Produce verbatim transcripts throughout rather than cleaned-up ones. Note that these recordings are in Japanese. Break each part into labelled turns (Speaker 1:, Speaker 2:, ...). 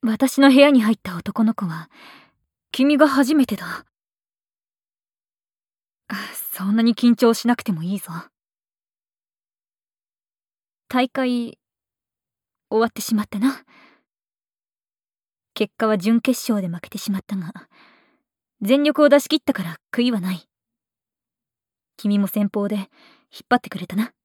Speaker 1: 私の部屋に入った男の子は君が初めてだ。そんなに緊張しなくてもいいぞ。大会終わってしまったな。結果は準決勝で負けてしまったが、全力を出し切ったから悔いはない。君も先方で引っ張ってくれたな。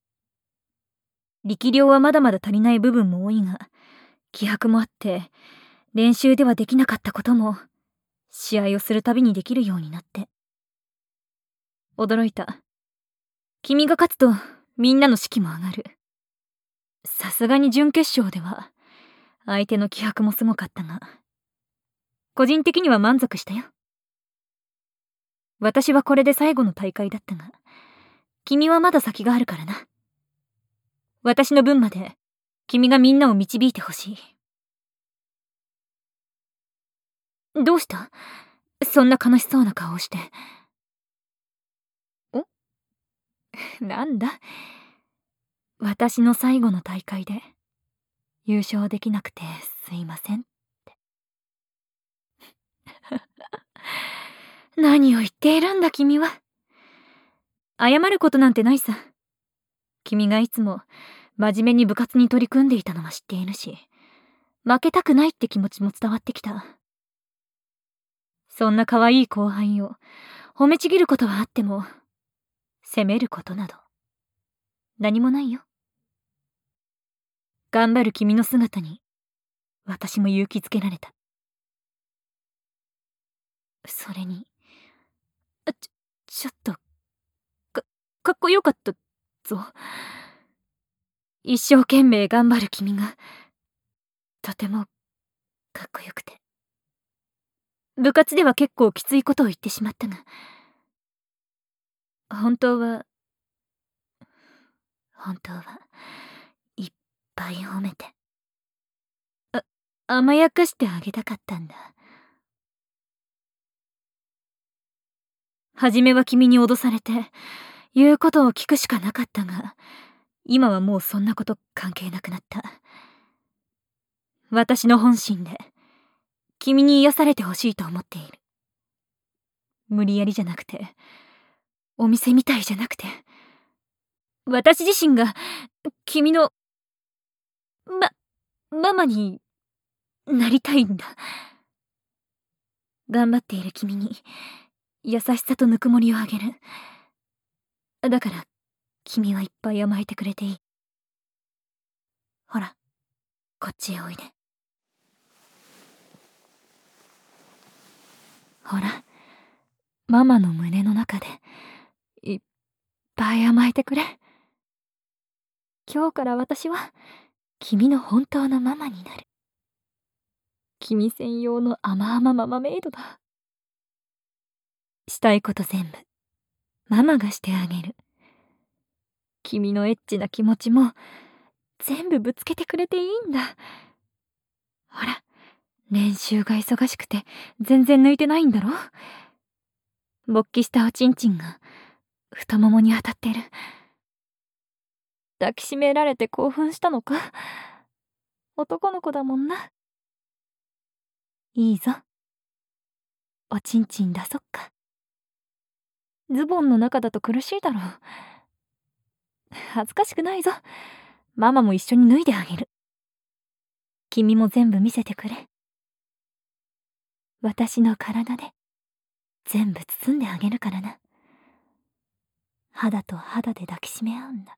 Speaker 1: 力量はまだまだ足りない部分も多いが、気迫もあって練習ではできなかったことも試合をするたびにできるようになって。驚いた。君が勝つとみんなの士気も上がる。さすがに準決勝では相手の気迫もすごかったが、個人的には満足したよ。私はこれで最後の大会だったが、君はまだ先があるからな。私の分まで君がみんなを導いてほしい。どうした？そんな悲しそうな顔をして。お？なんだ？私の最後の大会で優勝できなくてすいませんって。何を言っているんだ君は。謝ることなんてないさ。君がいつも真面目に部活に取り組んでいたのは知っているし、負けたくないって気持ちも伝わってきた。そんな可愛い後輩を褒めちぎることはあっても、責めることなど何もないよ。頑張る君の姿に私も勇気づけられた。それに、あちょ、ちょっとか、かっこよかったぞ。一生懸命頑張る君がとてもかっこよくて。部活では結構きついことを言ってしまったが、本当は本当はいっぱい褒めて、あ、甘やかしてあげたかったんだ。初めは君に脅されて言うことを聞くしかなかったが、今はもうそんなこと関係なくなった。私の本心で君に癒されてほしいと思っている。無理やりじゃなくて、お店みたいじゃなくて、私自身が君のま、ママになりたいんだ。頑張っている君に優しさとぬくもりをあげる。だから君はいっぱい甘えてくれていい。ほら、こっちへおいで。ほら、ママの胸の中でいっぱい甘えてくれ。今日から私は君の本当のママになる。君専用の甘々ママメイドだ。したいこと全部ママがしてあげる。君のエッチな気持ちも全部ぶつけてくれていいんだ。ほら、練習が忙しくて全然抜いてないんだろ。勃起したおちんちんが太ももに当たってる。抱きしめられて興奮したのか。男の子だもんな。いいぞ、おちんちん出そっか。ズボンの中だと苦しいだろう。恥ずかしくないぞ。ママも一緒に脱いであげる。君も全部見せてくれ。私の体で全部包んであげるからな。肌と肌で抱きしめ合うんだ。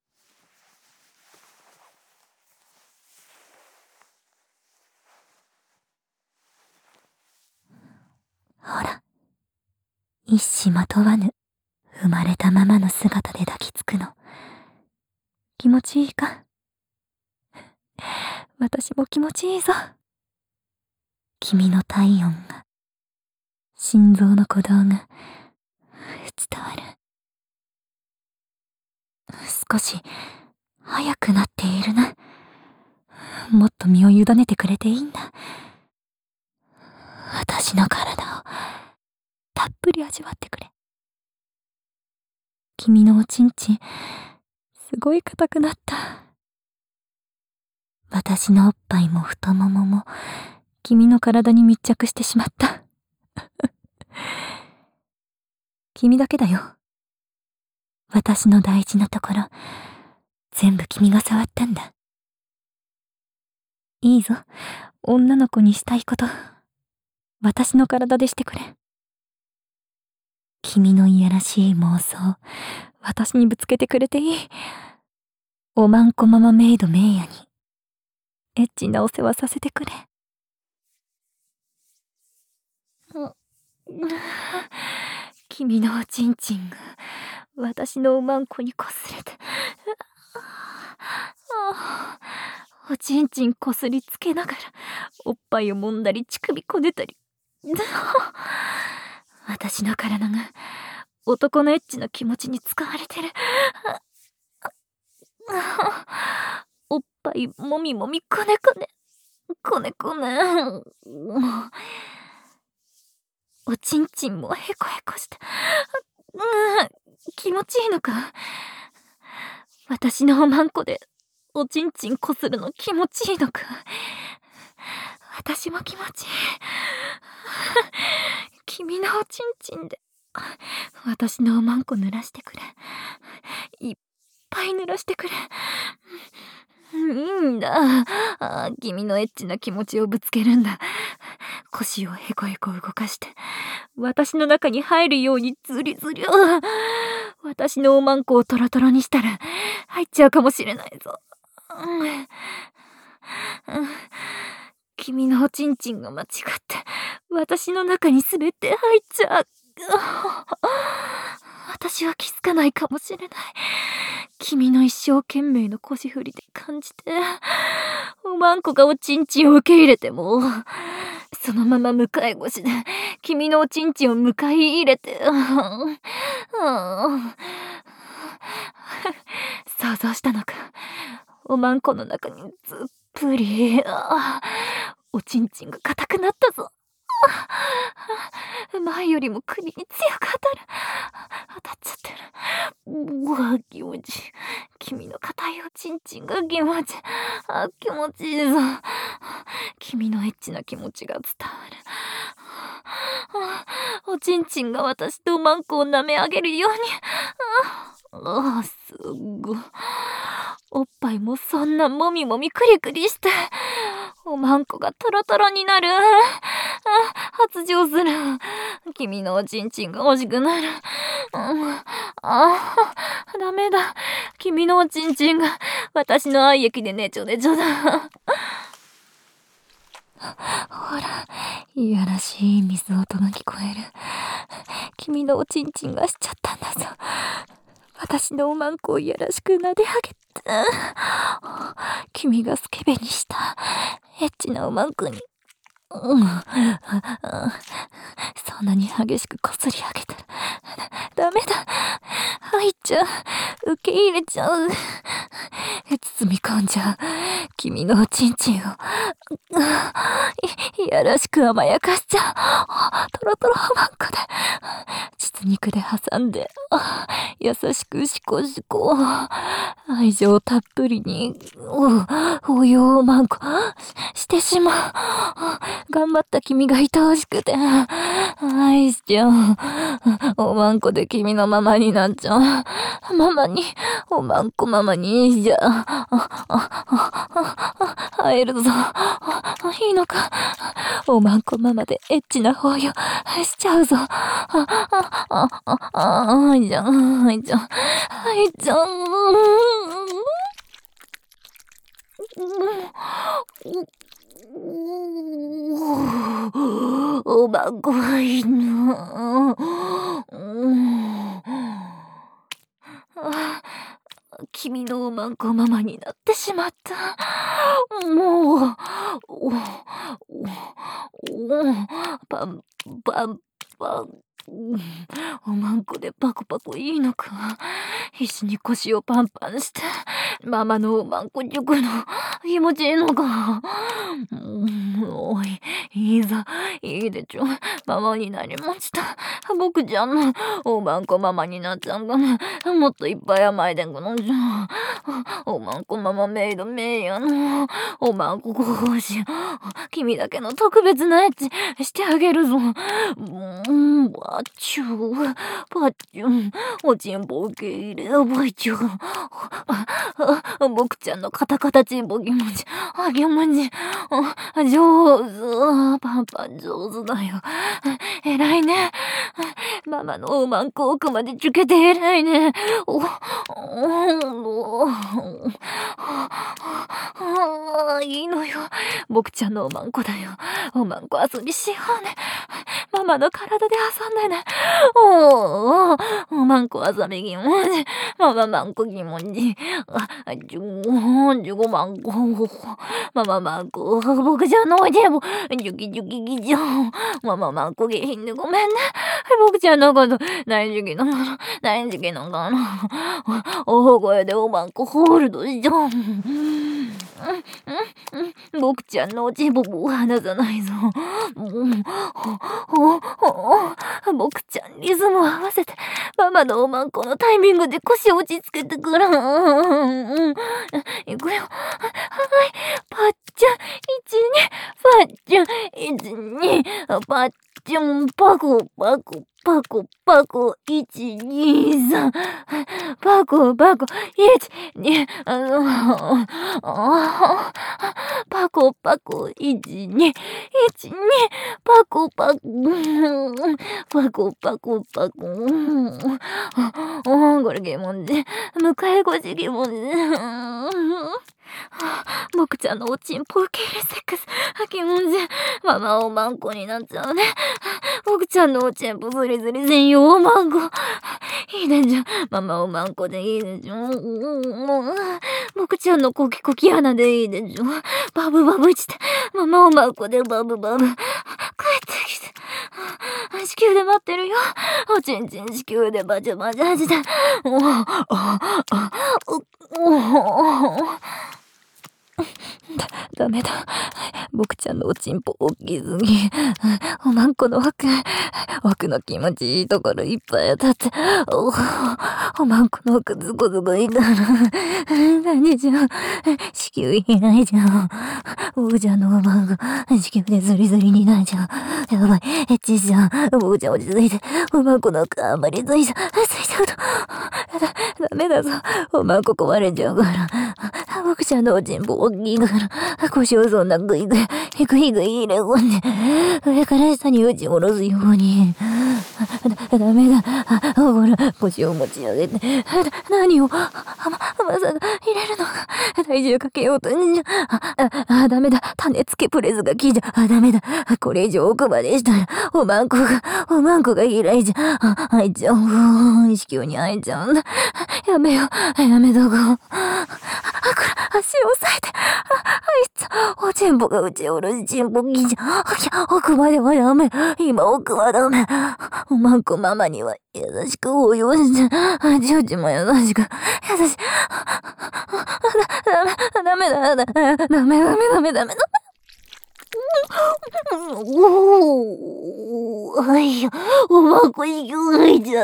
Speaker 1: ほら、一糸まとわぬ生まれたままの姿で抱きつくの気持ちいいか。私も気持ちいいぞ。君の体温が心臓の鼓動が伝わる。少し早くなっているな。もっと身を委ねてくれていいんだ。私の体をたっぷり味わってくれ。君のおちんちんすごい硬くなった。 私のおっぱいも太ももも君の体に密着してしまった。君だけだよ。私の大事なところ、全部君が触ったんだ。いいぞ、女の子にしたいこと、私の体でしてくれ。君のいやらしい妄想、私にぶつけてくれていい。おまんこママメイドメイヤに、エッチなお世話させてくれ。君のおちんちんが私のおまんこにこすれて、おちんちんこすりつけながらおっぱいを揉んだり乳首こねたり、私の体が男のエッチな気持ちに使われてる。おっぱいもみもみこねこねこねこね、おちんちんもへこへこして、うん、気持ちいいのか。私のおまんこでおちんちんこするの気持ちいいのか。私も気持ちいい。君のおちんちんで私のおまんこ濡らしてくれ。いっぱい濡らしてくれ。いいんだ。あ、君のエッチな気持ちをぶつけるんだ。腰をへこへこ動かして私の中に入るようにズリズリ。私のおまんこをトロトロにしたら入っちゃうかもしれないぞ。うんうん、君のおちんちんが間違って私の中に滑って入っちゃう。私は気づかないかもしれない。君の一生懸命の腰振りで感じて、おまんこがおちんちんを受け入れてもそのまま向かい腰で君のおちんちんを迎え入れて、想像したのか。おまんこの中にずっぷりおちんちんが硬くなったぞ。前よりも首に強く当たる。当たっちゃってる。うわ、気持ちいい。君の硬いおちんちんが気持ちいい。あ、気持ちいいぞ。君のエッチな気持ちが伝わる。おちんちんが私とおまんこを舐め上げるように。ああ、すごい。おっぱいもそんなもみもみくりくりしておまんこがトロトロになる。発情する。君のおちんちんが欲しくなる。うん、ああ、ダメだ。君のおちんちんが私の愛液でねちょねちょだ。ほら、いやらしい水音が聞こえる。君のおちんちんがしちゃったんだぞ。私のおまんこをいやらしく撫で上げて、君がスケベにしたエッチなおまんこに、うん、そんなに激しくこすり上げたらダメだ。入っちゃう。受け入れちゃう。包み込んじゃう。君のおちんちんを い, いやらしく甘やかしちゃう。トロトロおまんこで膣肉で挟んで優しくシコシコ愛情たっぷりにおよおまんこしてしまう。頑張った君が愛おしくて愛しちゃう。おまんこで君のママになっちゃう。ママにおまんこママにしちゃう。会えるぞ。いいのか。おまんこママでエッチな抱擁しちゃうぞ。あああああいちゃんあいちゃんあいちゃん。おまんこがいいな。君のおまんこママになってしまった。もうおおおパンパンパンおまんこでパコパコいいのか。必死に腰をパンパンして、ママのおまんこチョコの気持ちいいのか。うん、おい、いいぞ、いいでちょ。ママになりました。僕ちゃんのおまんこママになっちゃうんかね。もっといっぱい甘いでんくのじゃ。おまんこママメイドメイヤのおまんこご奉仕。君だけの特別なエッチしてあげるぞ。うん、バッチュー、バッチュー、おちんぽ受け入れ、バッチュー。僕ちゃんのカタカタちんぽ気持ち、あ、気持ち、上手、パンパン上手だよ。偉いね。ママのおまんこ奥までつけて偉いね。お、お、お、いいのよ。僕ちゃんのおまんこだよ。おまんこ遊びしようね。ママの体で遊んでね。おー、おまんこ遊び気持ち。ママまんこ気持ち。あ、じゅう、じゅうごまんこ。ママまんこ。僕ちゃんのおいでも、ジュキジュキギジョン。ママまんこ下品でごめんね。僕ちゃんのこと、何時期の、何時期のかな。大声でおまんこホールドしちゃう。僕ちゃんのおちんぽも離さないぞ。僕ちゃんリズムを合わせてママのおまんこのタイミングで腰を落ち着けてくる。いくよ。はい、パッチャンいちに、パッチャンいちに、パッチャンパコパコパコパコいちにさん、パコパコいちに、あのパコパコいちにいちに、パコパコパコパコパコ、これゲモンで迎え腰ゲモンで僕ちゃんのおちんぽ受け入れセックスゲモンでママおまんこになっちゃうね。僕ちゃんのおちんぽずりずり専用おまんこいいでしょ。ママおまんこでいいでしょ。僕ちゃんのコキコキ穴でいいでしょ。バブバブしてママおまんこでバブバブ帰ってきて子宮で待ってるよ。おちんちん子宮でバチャバチャしておおおおだ、ダメだ。僕ちゃんのおちんぽ大きすぎ。おまんこの奥、奥の気持ちいいところいっぱい当たって、お、おまんこの奥ズコズコいいから。何じゃん。子宮いないじゃん。僕ちゃんのおまんこ、子宮でズリズリになっちゃう。やばい、エッチじゃん。僕ちゃん落ち着いて、おまんこの奥あんまりついちゃう、ついちゃうと。だ、ダメだぞ。おまんこ壊れちゃうから。僕ちゃんのおちんぽ大きいから、腰をそんなグイグイ、グイグイ入れ込んで、上から下に打ち下ろすように。だ、ダメだ。ほら、腰を持ち上げて。何を、ま、まさか入れるのか。体重かけようとんじゃ。あ、あ、ダメだ。種付けプレスが効いちゃ。あ、ダメだ。これ以上奥までしたら、おまんこが、おまんこが開いちゃう。あ、開いちゃう。子宮に開いちゃうんだ。やめよう。やめとこう。あ、これ、足を押さえて。あ、あいつ、おちんぽが打ち下ろしちんぽぎじゃ。いや、奥まではダメ。今奥はダメ。おまんこママには優しく応用して、ちうちも優しく、優しい。ダメだ、ダメだ、ダメダメダメダメ。おー、あいや、おまんこ息が入っちゃった。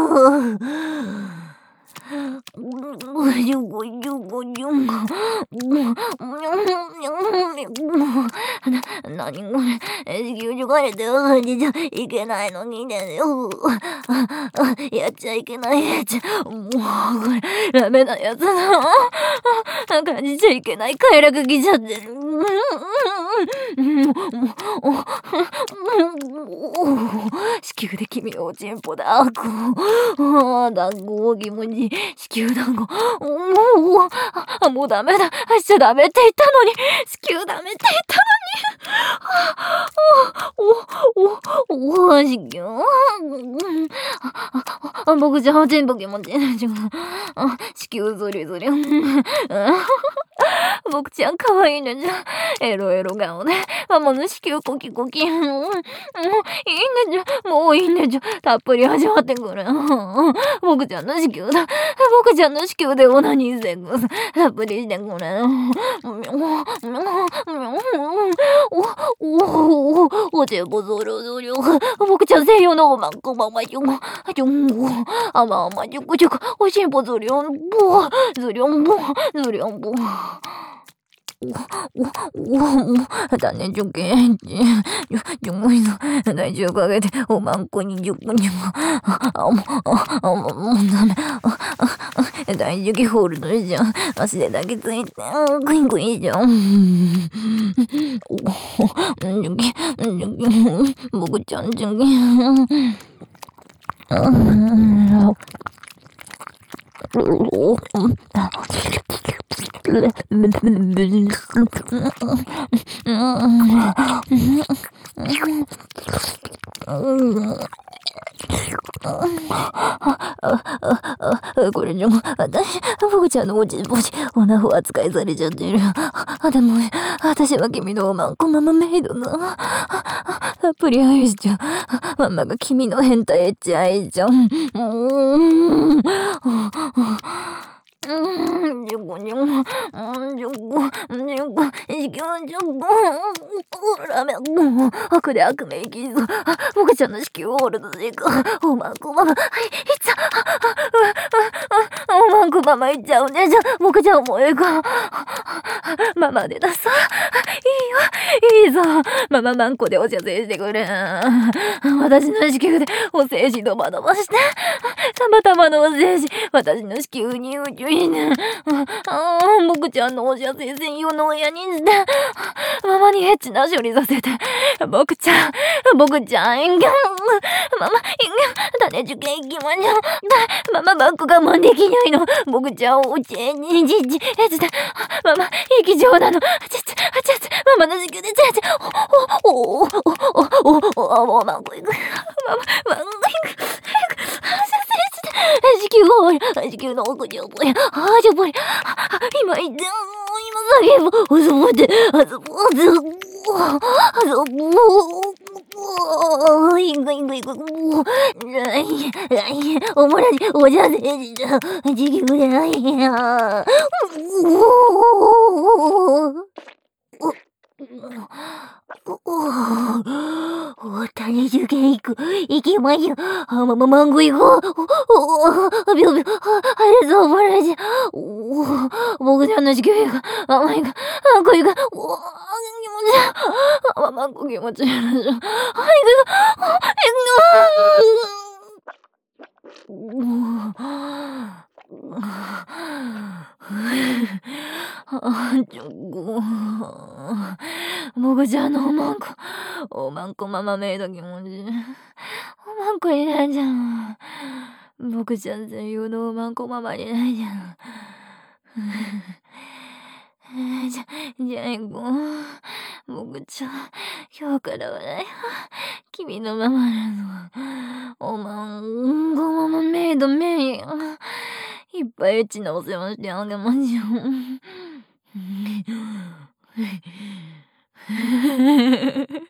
Speaker 1: ごじゅうごじゅうごじゅうな、何これ、子宮除かれてる感じじゃいけないのにね。やっちゃいけないやつ。もう、これ、ダメなやつだ。感じちゃいけない快楽来ちゃってる。子宮で君のおちんぽだ。こう。団子気持ちいい。子宮団子。もう、もうダメだ。しちゃダメって言ったのに。子宮ダメって言ったのに。お、お、お、子宮。僕じゃおちんぽ気持ちいい。子宮ずりずり。 僕ちゃん可愛いねじゃ。エロエロ顔で、ママの子宮コキコキ。うん、もう、いいねじゃ。もういいねじゃ。たっぷり味わってくれ。僕ちゃんの子宮だ。僕ちゃんの子宮でオナニーセックス。たっぷりしてくれ。お、お、お、おちぼぞろぞろ。僕ちゃん西洋のおまんこままよ。じょんご。あまあまじゅくじゅく。おしんぼずりょんぼ。ずりょんぼ。ずりょんぼ。お、お、お、種受験地。じゅうごいの体重かけて、おまんこにじゅっこにも。あ、もう、あ、もう、もうダメ。体重計ホールドじゃん。足でだけついて、グイグイじゃん。お、受験、受験、僕ちゃん受験。これじゃもう、私、僕ちゃんのおちぼち、おなほ扱いされちゃってる。あ、でも、私は君のおまんこママメイドな。たっぷり愛しちゃう。ママが君の変態エッチ愛しちゃう。うーん。うん、じゅっこ、じゅっこ、うん、じゅっこ、じゅっこ、じゅっこ、ラメ、悪で悪めいきそう。僕ちゃんの子宮ホールドでいく。おまんこママ、いっちゃう。おまんこママいっちゃうね。じゃ、僕ちゃんもええか。ママでださ。いいよ、いいぞ。マママンコでお茶制してくれ。私の子宮でお精子ドバドバして。たまたまのお精子、私の子宮に宇宙にね。ああ、僕ちゃんのお茶制専用の親にして。ママにエッチな処理させて。僕ちゃん、僕ちゃん、インギャン。ママ、インギャン。種受験行きましょう。ママバック我慢できないの。僕ちゃん、おちえにじじ、えつだ。ママ、液状なの。ちち、ちち、ママの子宮でちち、お、お、お、お、お、お、お、お、マンコ行く。ママ、マンコ行く。早く、子宮ホール、子宮の奥に覚え、ああ、じゃぼり、今言って、今叫ぶ、あそぼって、あそぼ、あそぼ、あそぼ、いくいくいく、もう、ない、ない、おもらし、おじゃせじだ、子宮でないや、おお、お、種受験行く。行きましょう。あ、ま、ま、マンゴ行こう。お、お、びょびょ、あれそう、バラジ。お、僕ちゃんの子宮が、あ、まいが、あ、こいが、お、気持ちいい。あ、マンゴ気持ちいい。あ、いくが、あ、いくが。あ、ちょこ。僕ちゃんのおまんこ、おまんこママメイド気持ちいい。おまんこいないじゃん。僕ちゃん専用のおまんこママいないじゃん。じゃ、じゃあ行こう。僕ちゃん、今日からはね、君のママなの。おまんこママメイドメイン。いっぱいエッチなお世話してあげましょう。